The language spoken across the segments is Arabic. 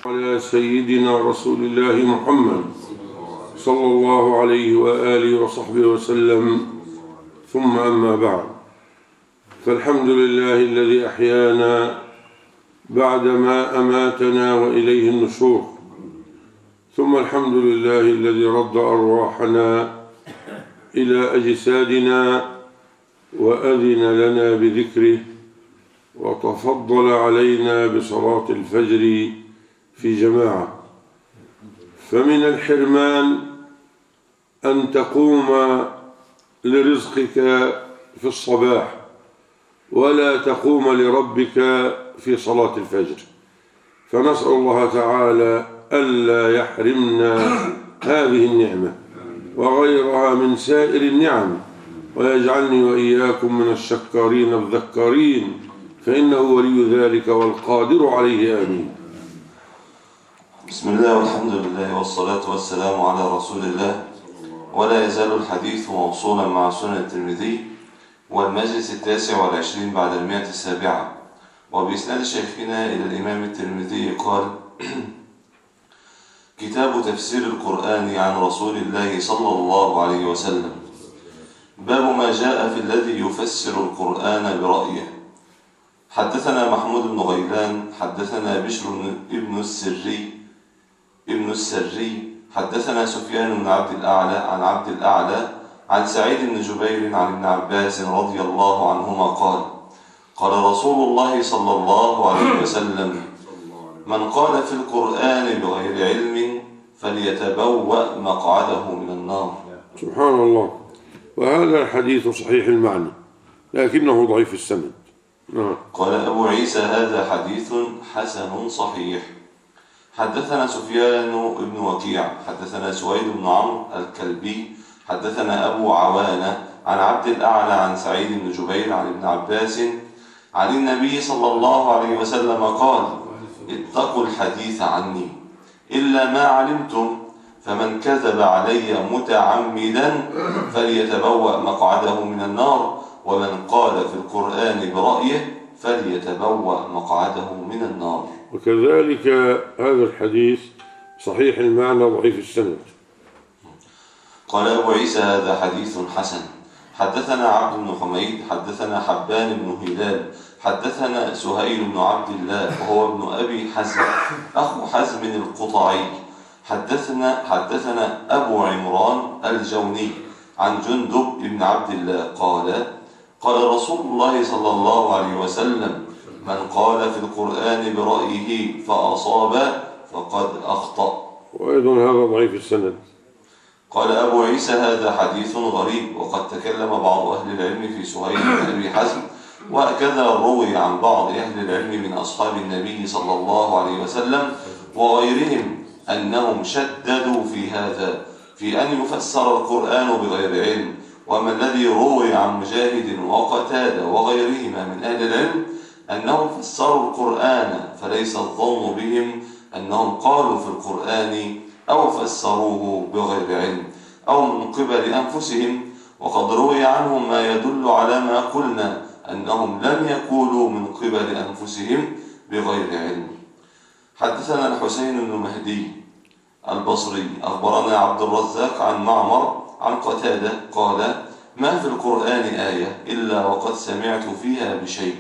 على سيدنا رسول الله محمد صلى الله عليه وآله وصحبه وسلم، ثم أما بعد، فالحمد لله الذي أحيانا بعدما أماتنا وإليه النشور، ثم الحمد لله الذي رد أرواحنا إلى أجسادنا وأذن لنا بذكره وتفضل علينا بصلاة الفجر في جماعة. فمن الحرمان أن تقوم لرزقك في الصباح ولا تقوم لربك في صلاة الفجر، فنسأل الله تعالى ألا يحرمنا هذه النعمة وغيرها من سائر النعم، ويجعلني وإياكم من الشكارين الذكارين، فإنه ولي ذلك والقادر عليه. آمين. بسم الله والحمد لله والصلاة والسلام على رسول الله. ولا يزال الحديث موصولا مع سنن الترمذي والمجلس 29 بعد 107، وبإسناد شيخنا إلى الإمام الترمذي قال: كتاب تفسير القرآن عن رسول الله صلى الله عليه وسلم. باب ما جاء في الذي يفسر القرآن برأيه. حدثنا محمود بن غيلان حدثنا بشر ابن السري حدثنا سفيان بن عبد الأعلى عن عبد الأعلى عن سعيد بن جبير عن ابن عباس رضي الله عنهما قال: قال رسول الله صلى الله عليه وسلم: من قال في القرآن بغير علم فليتبوأ مقعده من النار. سبحان الله. وهذا الحديث صحيح المعنى لكنه ضعيف السند. قال أبو عيسى: هذا حديث حسن صحيح. حدثنا سفيان بن وكيع حدثنا سويد بن عمرو الكلبي حدثنا أبو عوانة عن عبد الأعلى عن سعيد بن جبير عن ابن عباس عن النبي صلى الله عليه وسلم قال: اتقوا الحديث عني إلا ما علمتم، فمن كذب علي متعمدا فليتبوأ مقعده من النار، ومن قال في القرآن برأيه فليتبوأ مقعده من النار. وكذلك هذا الحديث صحيح المعنى ضعيف السند. قال أبو عيسى: هذا حديث حسن. حدثنا عبد بن حميد حدثنا حبان بن هلال حدثنا سهيل بن عبد الله وهو ابن أبي حزم أخو حزم القطعي حدثنا أبو عمران الجوني عن جندب بن عبد الله قال رسول الله صلى الله عليه وسلم: من قال في القرآن برأيه فأصاب فقد أخطأ. وأيضا هذا ضعيف السند. قال أبو عيسى: هذا حديث غريب، وقد تكلم بعض أهل العلم في سهيل بن أبي حزم، وهكذا روي عن بعض أهل العلم من أصحاب النبي صلى الله عليه وسلم وغيرهم أنهم شددوا في هذا، في أن يفسر القرآن بغير علم. وما الذي روي عن مجاهد وقتادة وغيرهما من أهل العلم أنهم فسروا القرآن، فليس الظن بهم أنهم قالوا في القرآن أو فسروه بغير علم أو من قبل أنفسهم، وقد روي عنهم ما يدل على ما قلنا أنهم لم يقولوا من قبل أنفسهم بغير علم. حدثنا الحسين بن مهدي البصري أخبرنا عبد الرزاق عن معمر عن قتادة قال: ما في القرآن آية إلا وقد سمعت فيها بشيء.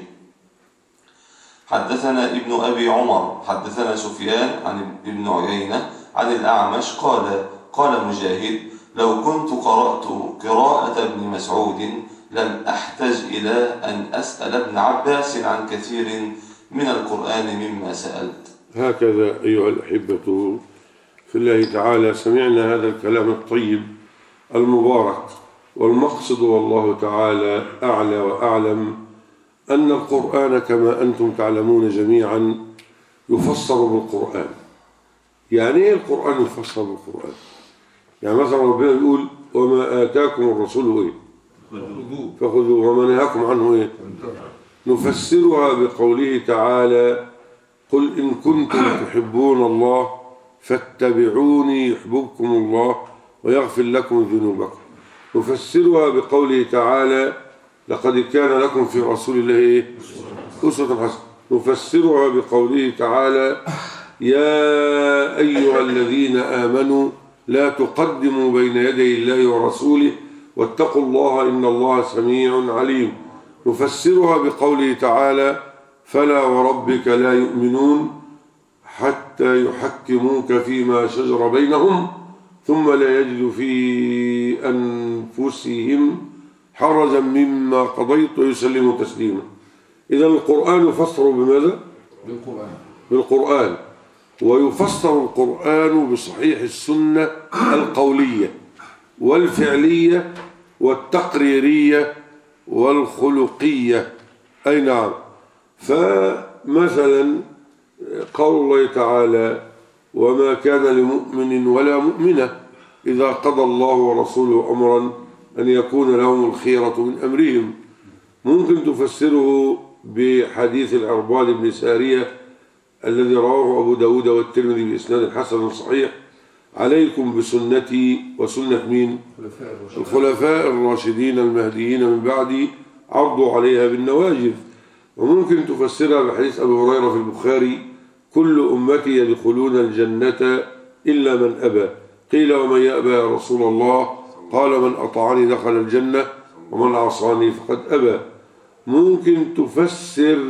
حدثنا ابن أبي عمر حدثنا سفيان عن ابن عيينة عن الأعمش قال مجاهد: لو كنت قرأت قراءة ابن مسعود لم أحتج إلى أن أسأل ابن عباس عن كثير من القرآن مما سألت. هكذا أيها الأحبة في الله تعالى سمعنا هذا الكلام الطيب المبارك، والمقصد والله تعالى أعلى وأعلم أن القرآن كما أنتم تعلمون جميعا يفسر بالقرآن. يعني إيه القرآن يفسر بالقرآن؟ يعني مثلا ربنا يقول: وما آتاكم الرسول إيه؟ فخذوه، وما نهاكم عنه إيه؟ نفسرها بقوله تعالى: قل إن كنتم تحبون الله فاتبعوني يحببكم الله ويغفر لكم ذنوبكم. نفسرها بقوله تعالى: لقد كان لكم في رسول الله أسوة حسنة. نفسرها بقوله تعالى: يا أيها الذين آمنوا لا تقدموا بين يدي الله ورسوله واتقوا الله إن الله سميع عليم. نفسرها بقوله تعالى فلا وربك لا يؤمنون حتى يحكموك فيما شجر بينهم ثم لا يجدوا في أنفسهم حرجا مما قضيت ويسلموا تسليما. إذا القرآن يفسر بماذا؟ بالقرآن. ويفسر القرآن بصحيح السنة القولية والفعلية والتقريرية والخلقية. أي نعم. فمثلا قول الله تعالى وما كان لمؤمن ولا مؤمنة إذا قضى الله ورسوله أمرا أن يكون لهم الخيرة من أمرهم. ممكن تفسره بحديث العرباض بن سارية الذي رواه أبو داود والترمذي بإسناد حسن صحيح عليكم بسنتي وسنة مين؟ الخلفاء الراشدين المهديين من بعدي عضوا عليها بالنواجذ. وممكن تفسرها بحديث أبي هريرة في البخاري كل أمتي يدخلون الجنة إلا من أبى قيل ومن يأبى يا رسول الله قال من أطاعني دخل الجنة ومن عصاني فقد أبى. ممكن تفسر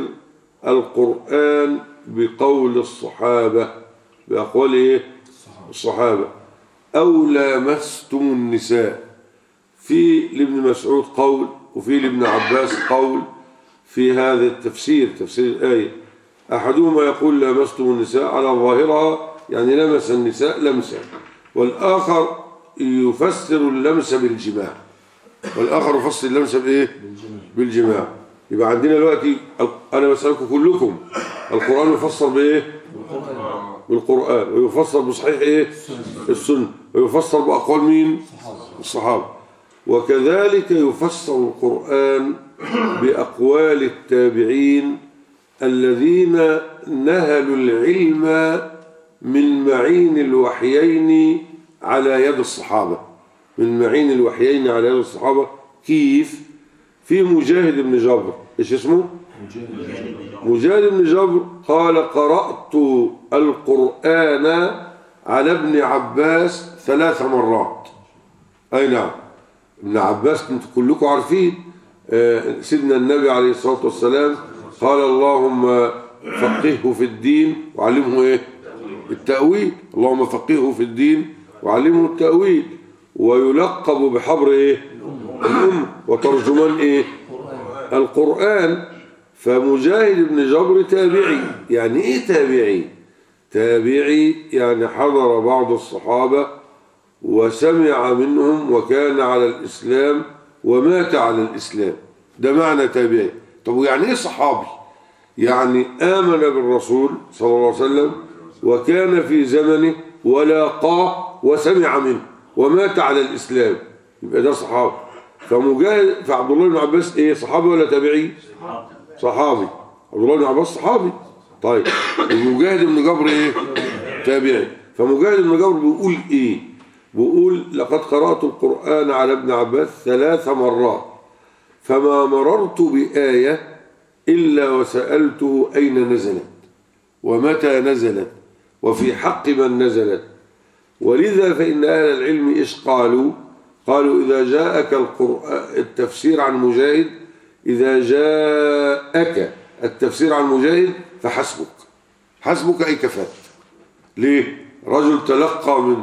القرآن بقول الصحابة بأقوال إيه؟ الصحابة أو لامستم النساء. في لابن مسعود قول وفي لابن عباس قول في هذا التفسير تفسير الآية. أحدهما يقول لامستم النساء على ظاهرها يعني لمس النساء لمسا، والآخر يفسر اللمس بالجماع، والآخر يفسر اللمس بإيه؟ بالجماع. يبقى عندنا دلوقتي أنا بسألكم كلكم القرآن يفسر بإيه؟ بالقرآن، ويفسر بصحيح إيه؟ السنة، ويفسر بأقوال مين؟ الصحابة. وكذلك يفسر القرآن بأقوال التابعين الذين نهلوا العلم من معين الوحيين على يد الصحابة، من معين الوحيين على يد الصحابة. كيف؟ في مجاهد بن جبر، إيش اسمه؟ مجاهد بن جبر قال قرأت القرآن على ابن عباس 3 مرات. أي نعم، ابن عباس انتم كلكم عارفين سيدنا النبي عليه الصلاة والسلام قال اللهم فقهه في الدين وعلمه ايه؟ التأويل. اللهم فقهه في الدين وعلمه التأويل. ويلقب بحبر ايه؟ الأم، وترجمان ايه؟ القرآن. فمجاهد بن جبر تابعي. يعني ايه تابعي؟ تابعي يعني حضر بعض الصحابة وسمع منهم وكان على الإسلام ومات على الإسلام، ده معنى تابعي. طب يعني ايه صحابي؟ يعني آمن بالرسول صلى الله عليه وسلم وكان في زمنه ولاقاه وسمع منه ومات على الإسلام، يبقى ده صحابي. فمجاهد فعبد الله بن عباس ايه؟ صحابي ولا تابعي؟ صحابي. عبد الله بن عباس صحابي. طيب ومجاهد بن جبر ايه؟ تابعي. فمجاهد بن جبر بيقول ايه؟ بيقول لقد قرأت القرآن على ابن عباس 3 مرات فما مررت بآية إلا وسألته أين نزلت ومتى نزلت وفي حق من نزلت. ولذا فإن أهل العلم إيش قالوا؟ قالوا إذا جاءك التفسير عن مجاهد، إذا جاءك التفسير عن مجاهد فحسبك، حسبك أي كفاك. ليه؟ رجل تلقى من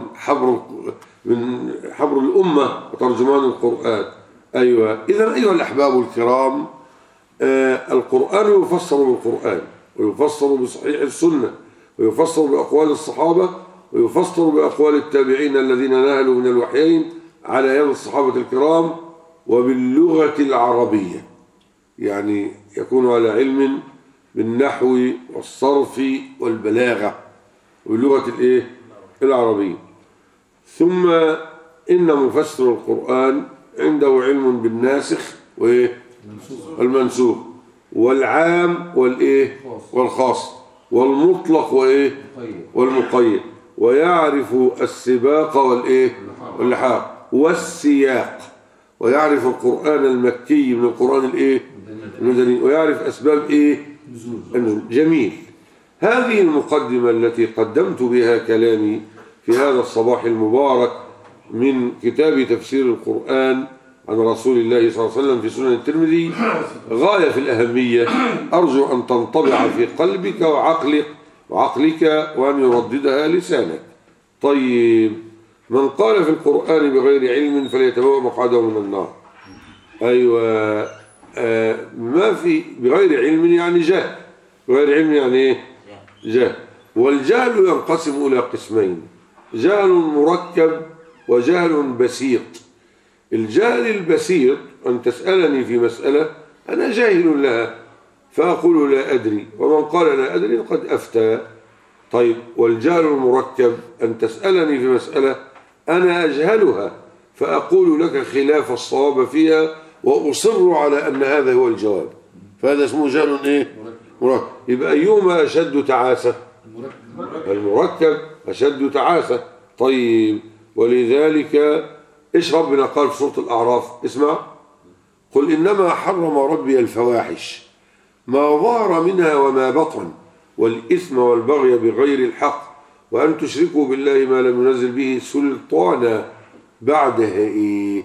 حبر الأمة وترجمان القرآن. أيوة. إذن أيها الأحباب الكرام، القرآن يفسر بالقرآن، ويفسر بصحيح السنة، ويفسر بأقوال الصحابة، ويفسر بأقوال التابعين الذين نهلوا من الوحيين على يد الصحابة الكرام، وباللغة العربية، يعني يكون على علم بالنحو والصرف والبلاغة وباللغة الايه؟ العربية. ثم إن مفسر القرآن عنده علم بالناسخ وايه؟ المنسوخ، والعام والايه؟ والخاص، والمطلق وايه؟ والمقيد، ويعرف السباق والايه؟ واللحاق والسياق، ويعرف القرآن المكي من القرآن الايه؟ المدني، ويعرف أسباب ايه؟ النزول. جميل. هذه المقدمة التي قدمت بها كلامي في هذا الصباح المبارك من كتاب تفسير القرآن عن رسول الله صلى الله عليه وسلم في سنن الترمذي غاية في الأهمية، أرجو أن تنطبع في قلبك وعقلك وأن يرددها لسانك. طيب، من قال في القرآن بغير علم فليتبوأ مقعده من النار. أيوة، ما في بغير علم يعني جهل. بغير علم يعني إيه؟ جهل. والجهل ينقسم إلى قسمين: جهل مركب وجهل بسيط. الجهل البسيط أن تسألني في مسألة أنا جاهل لها فأقول لا أدري، ومن قال لا أدري قد أفتى. طيب، والجهل المركب أن تسألني في مسألة أنا أجهلها فأقول لك خلاف الصواب فيها وأصر على أن هذا هو الجواب، فهذا اسمه جهل إيه؟ مركب. يبقى أيهما أشد تعاسة؟ المركب أشد تعاسة. طيب، ولذلك إيش ربنا قال في سورة الأعراف؟ اسمع: قل إنما حرم ربي الفواحش ما ظهر منها وما بطن والإثم والبغي بغير الحق وأن تشركوا بالله ما لم ينزل به سلطانا بعدها إيه؟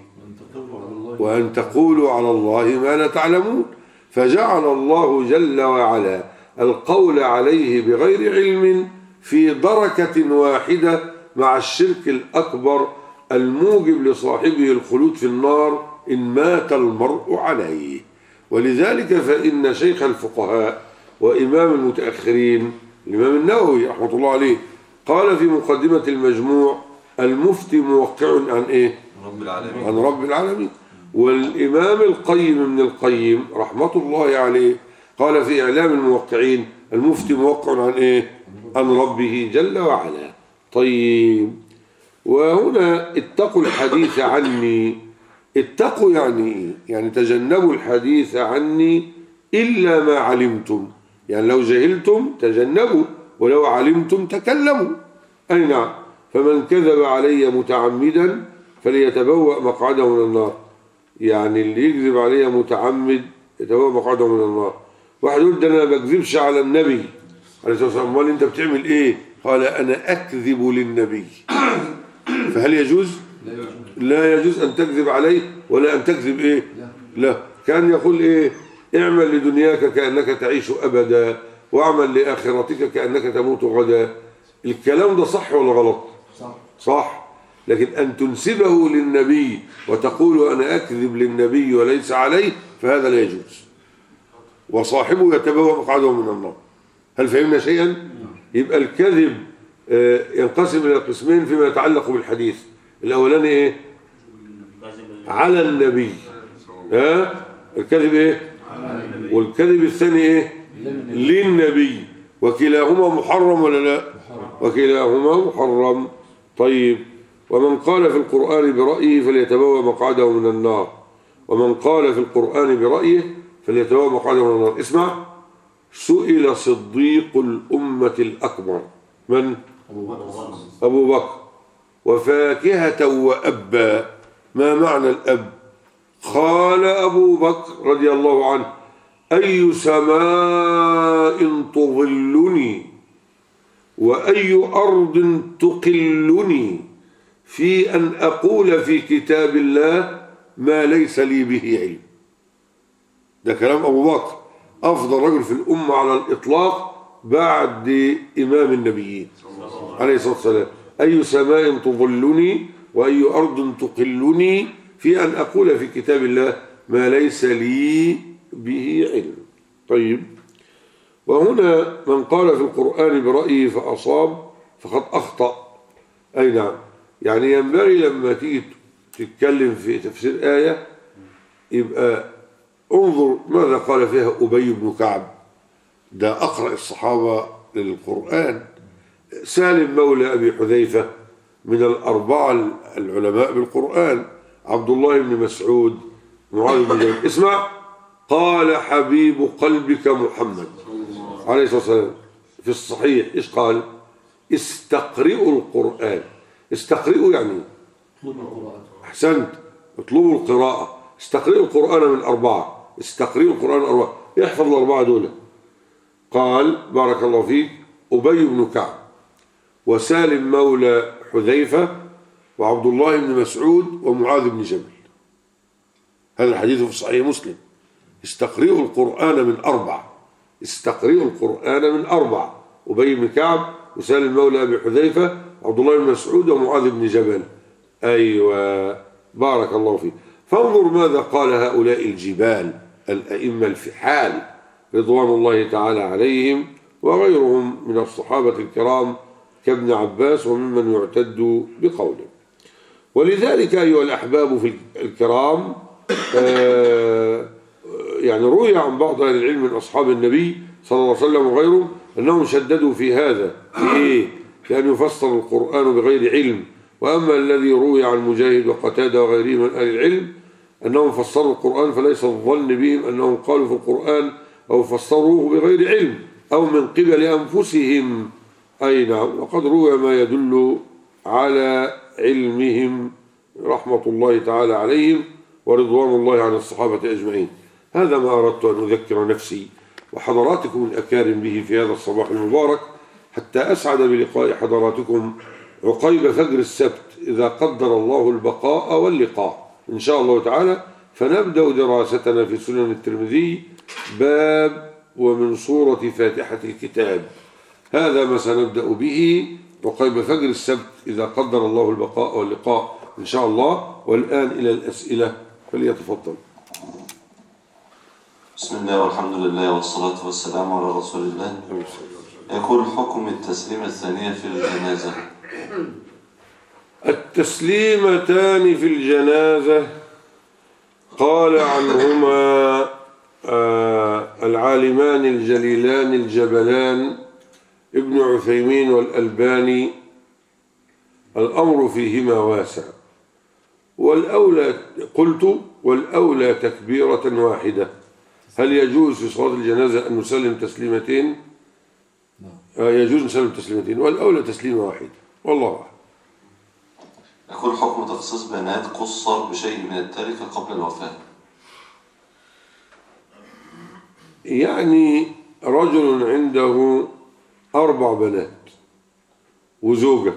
وأن تقولوا على الله ما لا تعلمون. فجعل الله جل وعلا القول عليه بغير علم في دركة واحدة مع الشرك الأكبر الموجب لصاحبه الخلود في النار إن مات المرء عليه. ولذلك فإن شيخ الفقهاء وإمام المتأخرين الإمام النووي رحمة الله عليه قال في مقدمة المجموع: المفتي موقع عن إيه؟ رب العالمين. عن رب العالمين. والإمام القيم ابن القيم رحمة الله عليه قال في إعلام الموقعين: المفتي موقع عن إيه؟ عن ربه جل وعلا. طيب، وهنا اتقوا الحديث عني. اتقوا يعني إيه؟ يعني تجنبوا الحديث عني إلا ما علمتم. يعني لو جهلتم تجنبوا، ولو علمتم تكلموا. أي نعم. فمن كذب علي متعمدا فليتبوأ مقعده من النار. يعني اللي يكذب علي متعمد يتبوأ مقعده من النار. واحد يقول: ده أنا ما بكذبش على النبي عليه الصلاة والسلام. امال أنت بتعمل إيه؟ قال: أنا أكذب للنبي. فهل يجوز؟ لا يجوز أن تكذب عليه ولا أن تكذب إيه؟ لا. كان يقول إيه؟ اعمل لدنياك كأنك تعيش أبدا واعمل لآخرتك كأنك تموت غدا. الكلام ده صح ولا غلط؟ صح. لكن أن تنسبه للنبي وتقول أنا أكذب للنبي وليس عليه فهذا لا يجوز، وصاحبه يتبوأ مقعده من النار. هل فهمنا شيئا؟ يبقى الكذب ينقسم إلى قسمين فيما يتعلق بالحديث. الأولاني إيه؟ على النبي. الكذب إيه؟ والكذب الثاني إيه؟ للنبي. وكلاهما محرم ولا لا؟ وكلاهما محرم. طيب، ومن قال في القرآن برأيه فليتبوأ مقعده من النار. ومن قال في القرآن برأيه فليتبوأ مقعده من النار. اسمع: سئل صديق الأمة الأكبر. من؟ أبو بكر. وفاكهة وأبا. ما معنى الأب؟ قال أبو بكر رضي الله عنه: أي سماء تظلني وأي أرض تقلني في أن أقول في كتاب الله ما ليس لي به علم. ده كلام أبو بكر، أفضل رجل في الأمة على الإطلاق بعد إمام النبيين عليه الصلاة والسلام. أي سماء تظلني وأي أرض تقلني في أن أقول في كتاب الله ما ليس لي به علم. طيب، وهنا من قال في القرآن برأيه فأصاب فقد أخطأ. أي نعم. يعني ينبغي لما تيجي تتكلم في تفسير آية يبقى انظر ماذا قال فيها أبي بن كعب، ده أقرأ الصحابة للقرآن. سالم مولى أبي حذيفة من الأربعة العلماء بالقرآن. عبد الله بن مسعود، معاذ بن جبل. اسمع: قال حبيب قلبك محمد عليه الصلاة والسلام في الصحيح إيش قال؟ استقرئوا القرآن. استقرئوا يعني أحسنت، اطلبوا القراءة. استقرئوا القرآن من أربعة. استقرئوا القرآن من أربعة. احفظ الأربعة دول. قال بارك الله فيك: أبي بن كعب وسالم مولى حذيفة وعبد الله بن مسعود ومعاذ بن جبل. هذا الحديث في صحيح مسلم. استقرئوا القرآن من 4. استقرئوا القرآن من 4: أبي بن كعب وسالم مولى أبي حذيفة وعبد الله بن مسعود ومعاذ بن جبل. أيوة، بارك الله فيك. فانظر ماذا قال هؤلاء الجبال الأئمة الفحال رضوان الله تعالى عليهم وغيرهم من الصحابة الكرام كابن عباس وممن يعتد بقوله. ولذلك أيها الأحباب في الكرام يعني روي عن بعض أهل العلم من أصحاب النبي صلى الله عليه وسلم وغيرهم أنهم شددوا في هذا، في إيه؟ في أن يفسر القرآن بغير علم. وأما الذي روي عن مجاهد وقتادة وغيرهم من أهل العلم أنهم فسروا القرآن فليس الظن بهم أنهم قالوا في القرآن أو فسروه بغير علم أو من قبل أنفسهم. أي نعم، وقد روي ما يدل على علمهم رحمة الله تعالى عليهم ورضوان الله عن الصحابة أجمعين. هذا ما أردت أن أذكر نفسي وحضراتكم الأكارم به في هذا الصباح المبارك، حتى أسعد بلقاء حضراتكم عقيب فجر السبت إذا قدر الله البقاء واللقاء إن شاء الله تعالى. فنبدأ دراستنا في سنن الترمذي باب ومن سورة فاتحة الكتاب. هذا ما سنبدأ به عقيب فجر السبت إذا قدر الله البقاء واللقاء إن شاء الله. والآن إلى الأسئلة، فليتفضل. بسم الله والحمد لله والصلاة والسلام على رسول الله. يقول حكم التسليمة الثانية في الجنازة. التسليمتان في الجنازة قال عنهما العالمان الجليلان الجبلان ابن عثيمين والألباني الأمر فيهما واسع، والأولى قلت والأولى تكبيرة واحدة. هل يجوز في صلاة الجنازة أن نسلم تسليمتين؟ يجوز نسلم تسليمتين، والأولى تسليمة واحدة، والله أعلم. يقول حكم تخصيص بنات قصر بشيء من التركة قبل الوفاة. يعني رجل عنده 4 بنات وزوجة،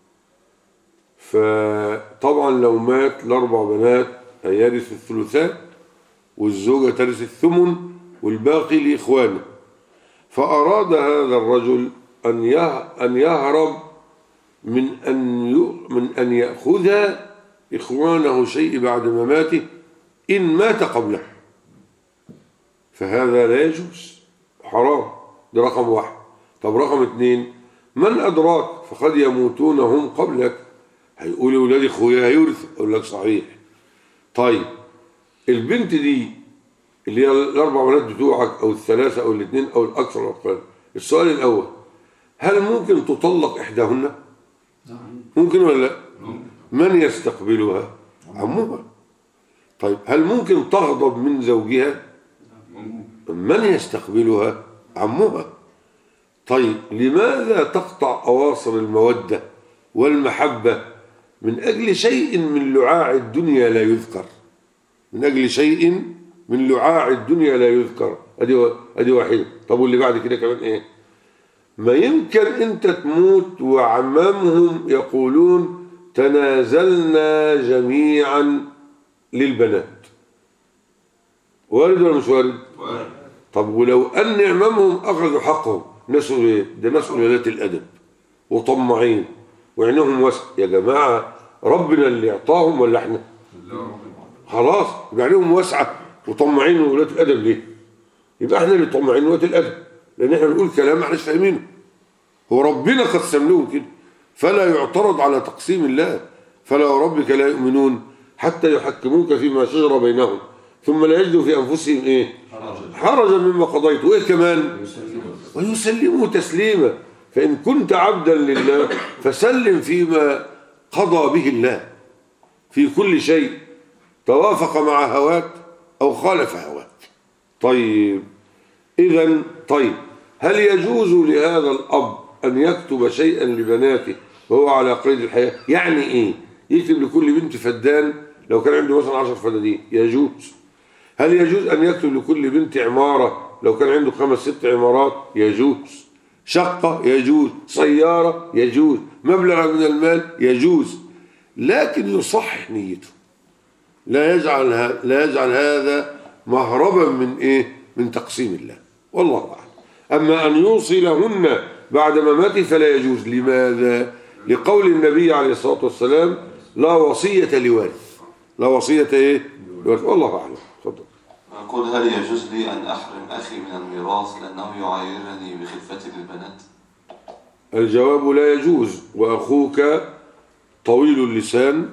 فطبعا لو مات ال4 بنات هيرث الثلثان والزوجة ترث الثمن والباقي لإخوانه. فأراد هذا الرجل أن يهرب من أن يأخذ إخوانه شيء بعد مماته إن مات قبله، فهذا لا يجوز، حرام. ده رقم 1. طب رقم 2، من أدراك فقد يموتون هم قبلك. هيقول أولاد إخويا هيورث، أقول لك صحيح. طيب البنت دي اللي هي ال4 بنات بتوعك أو ال3 أو ال2 أو الأكثر أو الأقل، السؤال الأول، هل ممكن تطلق إحداهن؟ ممكن ولا لا؟ من يستقبلها؟ عمها. طيب هل ممكن تغضب من زوجها؟ من يستقبلها؟ عمها. طيب لماذا تقطع أواصر المودة والمحبة من أجل شيء من لعاع الدنيا لا يذكر؟ من أجل شيء من لعاع الدنيا لا يذكر. أدي واحدة. طب واللي بعد كده كمان إيه؟ ما يمكن أنت تموت وعمامهم يقولون تنازلنا جميعا للبنات. وارد ولا مش وارد؟ طب ولو أن عمامهم أخذوا حقهم، ناس إيه؟ ده ناس قلالات الأدب وطماعين وعينهم واسع. يا جماعة ربنا اللي يعطاهم ولا احنا؟ خلاص يبقى عينهم واسعة وطماعين وقلالات الأدب ليه؟ يبقى احنا اللي طماعين وقلالات الأدب، لأن احنا بنقول كلام ما احناش فاهمينه. هو ربنا قسم لهم كده، فلا يعترض على تقسيم الله. فلا وربك لا يؤمنون حتى يحكموك فيما شجر بينهم ثم لا يجدوا في أنفسهم إيه؟ حرجا مما قضيت. وإيه كمان؟ ويسلموا تسليما. فإن كنت عبدا لله فسلم فيما قضى به الله في كل شيء، توافق مع هواك أو خالف هواك. طيب إذن هل يجوز لهذا الأب أن يكتب شيئا لبناته وهو على قيد الحياة؟ يعني إيه؟ يكتب لكل بنت فدان لو كان عنده مثلا 10 فدادين، يجوز. هل يجوز أن يكتب لكل بنت عمارة لو كان عنده 5 6 عمارات؟ يجوز. شقة يجوز، سيارة يجوز، مبلغ من المال يجوز، لكن يصحح نيته، لا يجعل هذا مهربا من إيه؟ من تقسيم الله، والله أعلم. أما أن يوصلهن بعد مماته فلا يجوز. لماذا؟ لقول النبي عليه الصلاة والسلام: لا وصية لوارث. لا وصية إيه؟ لوارث. والله أعلم. تفضل. أقول: هل يجوز لي أن أحرم أخي من الميراث لأنه يعايرني بخلفتي للبنات؟ الجواب: لا يجوز. وأخوك طويل اللسان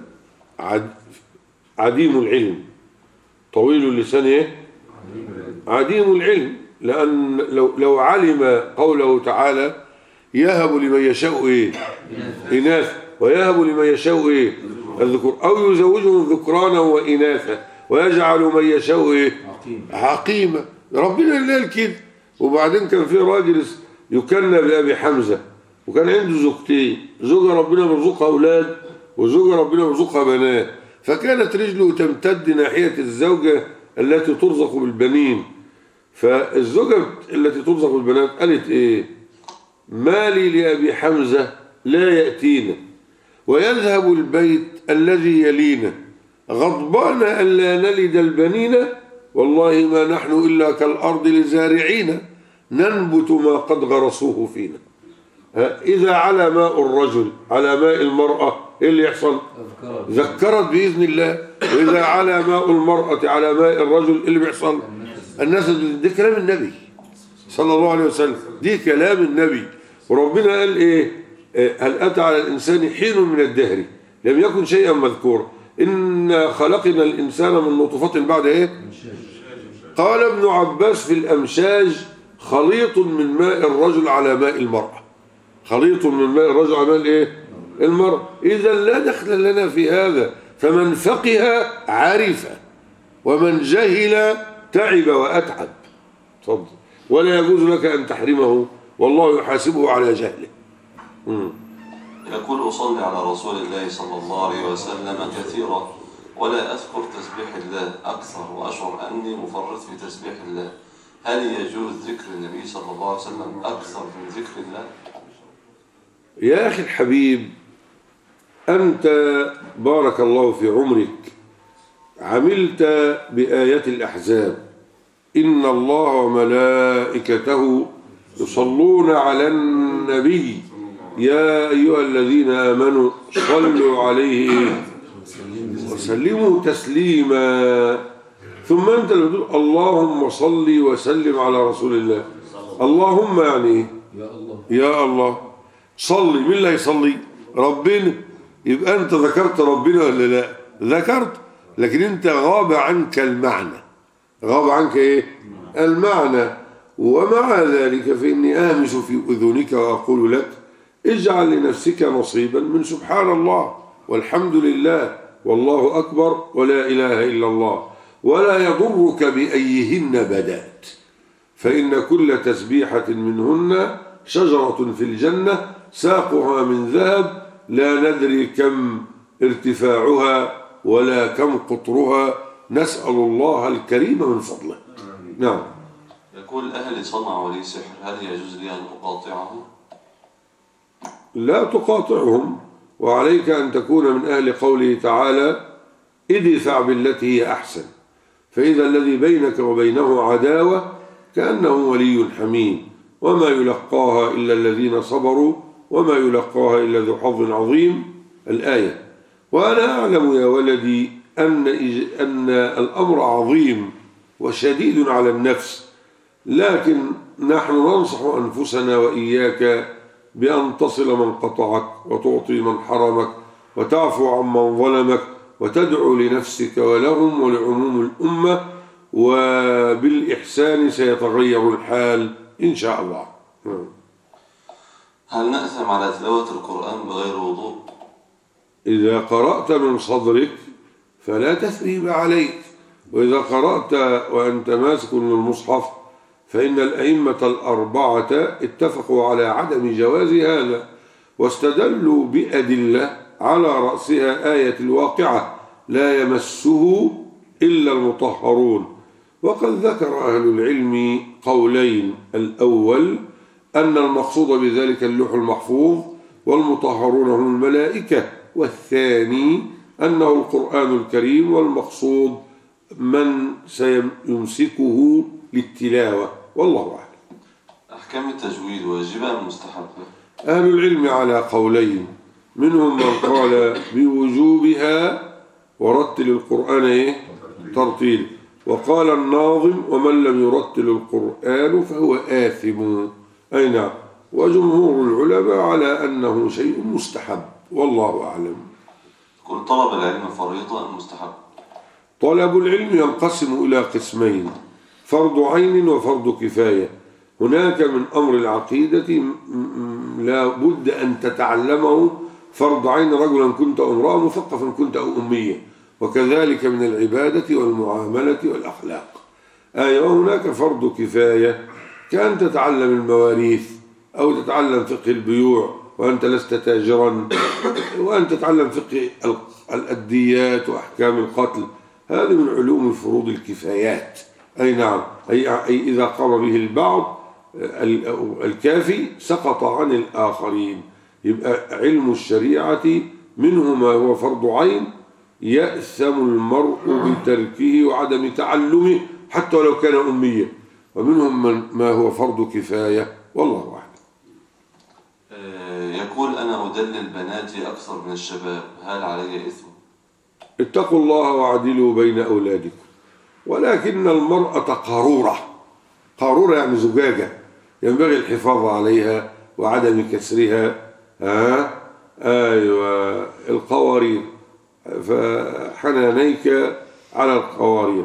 عديم العلم. طويل اللسان إيه؟ عديم العلم. لأن لو علم قوله تعالى: يهب لمن يشاء إيه؟ إناثا، ويهب لمن يشاء إيه؟ الذكور، أو يزوجهم ذكرانا وإناثا ويجعل من يشاء إيه؟ عقيمة. ربنا الليل كده. وبعدين كان في راجل يكنى بأبي حمزة، وكان عنده زوجتين، زوجة ربنا بيرزقها أولاد وزوجة ربنا بيرزقها بنات، فكانت رجله تمتد ناحية الزوجة التي ترزق بالبنين. فالزوجة التي ترزق بالبنات قالت إيه؟ مالي لأبي حمزة لا يأتينا ويذهب البيت الذي يلينا غضبان ألا نلد البنين، والله ما نحن إلا كالأرض لزارعين ننبت ما قد غرسوه فينا. إذا على ماء الرجل على ماء المرأة إيه اللي يحصل؟ ذكرت بإذن الله. وإذا على ماء المرأة على ماء الرجل إيه اللي بيحصل؟ الناس. دي كلام النبي صلى الله عليه وسلم، دي كلام النبي. وربنا قال إيه؟ هل أتى على الإنسان حين من الدهر لم يكن شيئا مذكورا إنا خلقنا الإنسان من نطفة بعد إيه؟ قال ابن عباس في الأمشاج: خليط من ماء الرجل على ماء المرأة. خليط من ماء الرجل على ماء إيه؟ المرأة. إذا لا دخل لنا في هذا. فمن فقه عرف، ومن جهل تعب وأتعب. تفضل. ولا يجوز لك أن تحرمه، والله يحاسبه على جهله. يقول: أصلي على رسول الله صلى الله عليه وسلم كثيرا ولا أذكر تسبيح الله أكثر وأشعر أني مفرط في تسبيح الله، هل يجوز ذكر النبي صلى الله عليه وسلم أكثر من ذكر الله؟ يا أخي الحبيب، أنت بارك الله في عمرك عملت بآيات الأحزاب: إن الله وملائكته يصلون على النبي يا أيها الذين آمنوا صلوا عليه وسلموا تسليما. ثم أنت اللي بتقول اللهم صل وسلم على رسول الله. اللهم يعني يا الله. صلي. مين اللي هيصلي؟ ربنا. يبقى أنت ذكرت ربنا ولا لا؟ ذكرت، لكن أنت غاب عنك المعنى. غاب عنك إيه؟ المعنى. ومع ذلك فإني آمس في أذنك وأقول لك: اجعل لنفسك نصيبا من سبحان الله والحمد لله والله أكبر ولا إله إلا الله، ولا يضرك بأيهن بدأت، فإن كل تسبيحة منهن شجرة في الجنة ساقها من ذهب لا ندري كم ارتفاعها ولا كم قطرها، نسأل الله الكريم من فضله. نعم. يقول: أهلي صنعوا لي سحر، هل يجوز لي أن أقاطعهم؟ لا تقاطعهم، وعليك أن تكون من أهل قوله تعالى: ادفع بالتي هي أحسن، فإذا الذي بينك وبينه عداوة كأنه ولي حميم، وما يلقاها إلا الذين صبروا وما يلقاها إلا ذو حظ عظيم. الآية. وأنا أعلم يا ولدي أن الأمر عظيم وشديد على النفس، لكن نحن ننصح أنفسنا وإياك بأن تصل من قطعك وتعطي من حرمك وتعفو عمن ظلمك وتدعو لنفسك ولهم ولعموم الأمة، وبالإحسان سيتغير الحال إن شاء الله. هل نأثم على تلاوة القرآن بغير وضوء؟ إذا قرأت من صدرك فلا تثريب عليك، وإذا قرأت وأنت ماسك للمصحف فإن الأئمة الأربعة اتفقوا على عدم جواز هذا، واستدلوا بأدلة على رأسها آية الواقعة: لا يمسه إلا المطهرون. وقد ذكر أهل العلم قولين: الأول أن المقصود بذلك اللوح المحفوظ والمطهرون هم الملائكة، والثاني أنه القرآن الكريم والمقصود من سيمسكه للتلاوة، والله أعلم. أحكام التجويد واجبة أم مستحبة؟ أهل العلم على قولين، منهم من قال بوجوبها ورتل القرآن ترتيل، وقال الناظم ومن لم يرتل القرآن فهو آثم. أي نعم. وجمهور العلماء على أنه شيء مستحب، والله أعلم. كل طلب العلم فريضة أم مستحب؟ طلب العلم ينقسم إلى قسمين: فرض عين وفرض كفاية. هناك من أمر العقيدة لا بد أن تتعلمه فرض عين، رجلا كنت أو امرأة، مثقفا كنت أو أمية، وكذلك من العبادة والمعاملة والأخلاق. وهناك فرض كفاية، كأن تتعلم المواريث أو تتعلم فقه البيوع وأنت لست تاجرا، وأن تتعلم فقه الأديات وأحكام القتل. هذه من علوم الفروض الكفايات. أي نعم. أي إذا قام به البعض الكافي سقط عن الآخرين. يبقى علم الشريعة منه ما هو فرض عين يأثم المرء بتركه وعدم تعلمه حتى ولو كان أميا، ومنهم ما هو فرض كفاية، والله أعلم. يقول أنا أدلل بناتي أكثر من الشباب، هل علي إثم؟ اتقوا الله واعدلوا بين أولادكم، ولكن المرأة قارورة يعني زجاجة، ينبغي الحفاظ عليها وعدم كسرها. أيوة القوارير، فحنانيك على القوارير.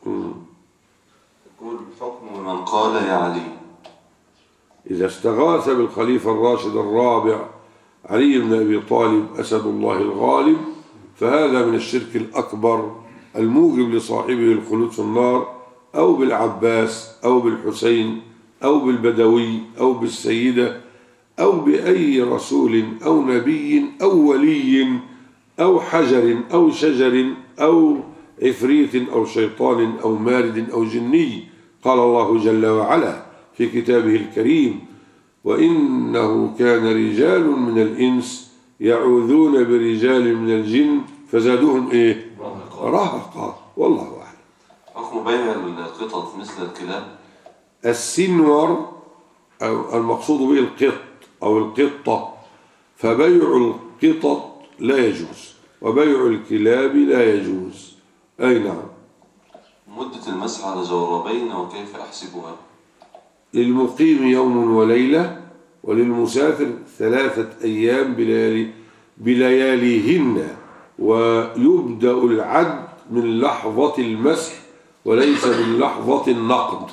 يقول حكم من قال يا علي إذا استغاث بالخليفة الراشد الرابع علي بن أبي طالب أسد الله الغالب، فهذا من الشرك الأكبر الموجب لصاحبه الخلود في النار، أو بالعباس أو بالحسين أو بالبدوي أو بالسيدة أو بأي رسول أو نبي أو ولي أو حجر أو شجر أو عفريت أو شيطان أو مارد أو جني. قال الله جل وعلا في كتابه الكريم: وإنه كان رجال من الإنس يعوذون برجال من الجن فزادوهم رهقا، والله أعلم. حكم بيع القطط مثل الكلاب؟ السنور أو المقصود به القط أو القطة، فبيع القطط لا يجوز وبيع الكلاب لا يجوز. أي نعم. مدة المسح على جوربين وكيف أحسبها؟ للمقيم يوم وليلة، وللمسافر 3 أيام بلياليهن، ويبدأ العد من لحظة المسح وليس من لحظة النقد.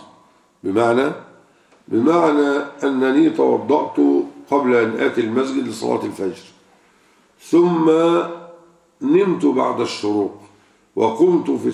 بمعنى أنني توضأت قبل أن آتي المسجد لصلاة الفجر، ثم نمت بعد الشروق وقمت في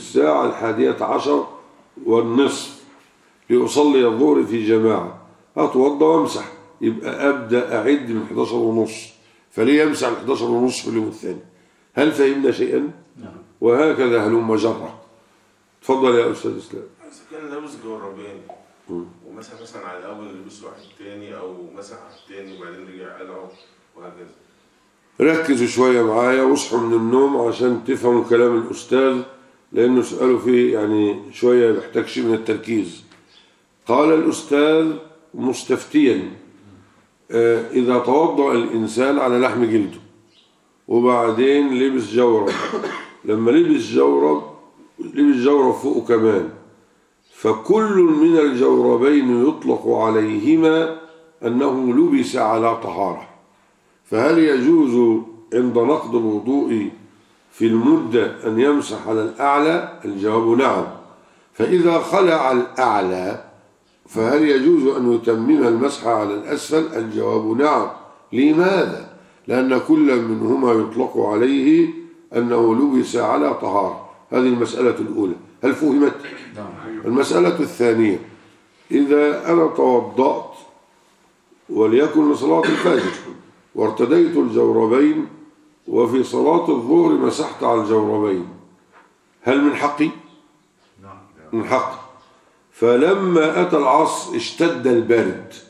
11:30 لأصلي الظهر في جماعة، أتوضأ وامسح، يبقى أبدأ أعد من 11:30، فليه يمسح من 11:30 في اليوم الثاني؟ هل فهمنا شيئا؟ نعم. وهكذا هلم جرة. تفضل يا أستاذ إسلام. إذا كان لابس جوربين ومسح مثلا على الأول لبس واحد تاني، أو مسح على التاني وبعدين رجع قلعه وهكذا. ركزوا شوية معايا واصحوا من النوم عشان تفهموا كلام الأستاذ، لأنه سؤاله فيه يعني شوية بيحتاج شيء من التركيز. قال الأستاذ مستفتيا: إذا توضأ الإنسان على لحم جلده وبعدين لبس جورب، لما لبس جورب فوقه كمان، فكل من الجوربين يطلق عليهما أنه لبس على طهارة، فهل يجوز عند نقض الوضوء في المدة أن يمسح على الأعلى؟ الجواب نعم. فإذا خلع الأعلى فهل يجوز أن يتمم المسح على الأسفل؟ الجواب نعم. لماذا؟ لأن كل منهما يطلق عليه أنه لبس على طهارة. هذه المسألة الأولى، هل فهمت؟ المسألة الثانية: إذا أنا توضأت وليكن لصلاة الفجر وارتديت الجوربين وفي صلاة الظهر مسحت على الجوربين، هل من حقي؟ من حقي. فلما أتى العصر اشتد البرد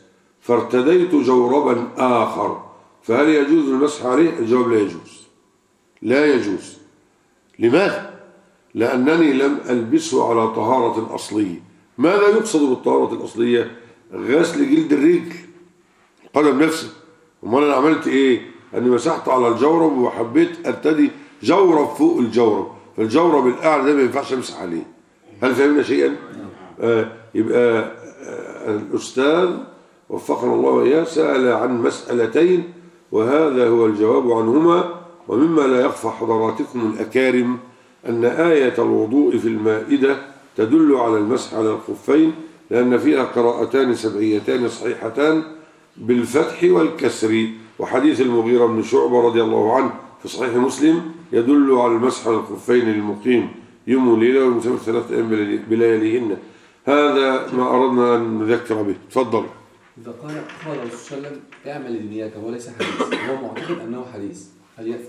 فارتديت جوربا آخر فهل يجوز المسح عليه؟ الجواب لا يجوز. لا يجوز. لماذا؟ لأنني لم ألبسه على طهارة أصلية. ماذا يقصد بالطهارة الأصلية؟ غسل جلد الرجل القدم نفسه. امال انا عملت ايه؟ اني مسحت على الجورب وحبيت ارتدي جورب فوق الجورب، فالجورب الاعلى ده ما ينفعش امسح عليه. هل فهمنا شيئا؟ يبقى الاستاذ وفقنا الله واياه سأل عن مسألتين وهذا هو الجواب عنهما. ومما لا يخفى حضراتكم الأكارم أن آية الوضوء في المائدة تدل على المسح على الخفين، لأن فيها قراءتان سبعيتان صحيحتان بالفتح والكسر، وحديث المغيرة بن شعبة رضي الله عنه في صحيح مسلم يدل على المسح على الخفين للمقيم يوم وليلة والمسافر 3 أيام بلياليهن. هذا ما أردنا أن نذكر به. تفضل. إذا قال الرسول صلى الله عليه وسلم اعمل لدنياك وليس حديث، هو معتقد أنه حديث، هل يأثم؟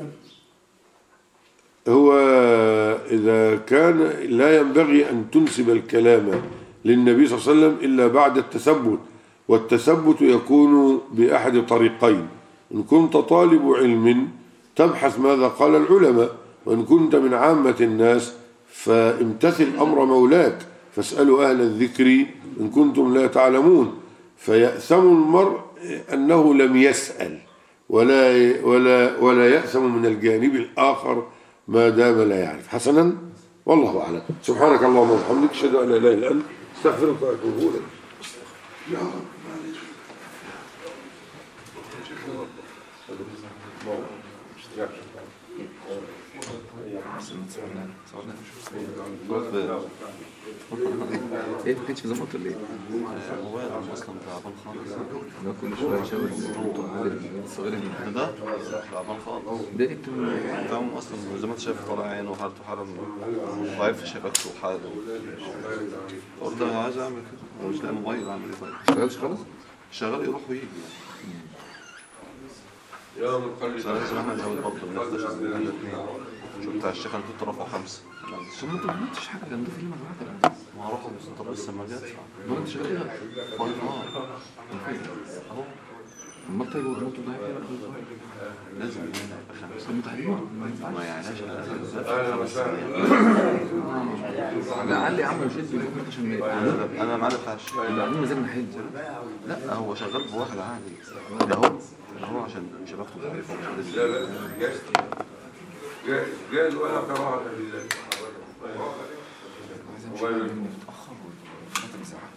هو إذا كان لا ينبغي أن تنسب الكلام للنبي صلى الله عليه وسلم إلا بعد التثبت، والتثبت يكون بأحد طريقين: إن كنت طالب علم تبحث ماذا قال العلماء، وإن كنت من عامة الناس فامتثل أمر مولاك فاسألوا أهل الذكر إن كنتم لا تعلمون. فيأثم المرء أنه لم يسأل ولا يأثم من الجانب الآخر ما دام لا يعرف. حسنا، والله أعلم. سبحانك اللهم وبحمدك أشهد أن لا إله إلا أنت استغفرك وأتوب إليك. يا رب معلش. ايه ما كانش مظبط ولا ايه؟ الموبايل اصلا تعبان خالص. انا كل شويه اشاور الصغير ده تعبان خالص. ده انت تعبان اصلا زي ما انت شايف طالع عينه وحالته حاله ضعيف في شبكته وحاله. قلت انا عايز اعمل كده ومش لاقي موبايل اعمل ايه؟ طيب ما اشتغلش خالص؟ شغال يروح ويجي يا مقلد لازم احنا نزود برضه الناس ده شغال شو بتاع الشيخ انا كنت رافعه 5. طب ما انت ما عملتش حاجه جنبه في اليوم اللي ما هروح طب لسه ما جاتش. ما انت شغال ايه؟ طيب اهو امال طيب الموتور ده لازم يبقى 5. المتحدين ما يعنيش لعل يا عم شد عشان انا معايا بتاع الشيخ اللي مزاج نحل. لا هو شغال بواحد عادي ده هو عشان شبكته ضعيفه ومش لا لا جاز ولا كراهة لله. متأخر وفترة ساعات.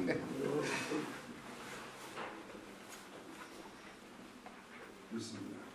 بسم الله.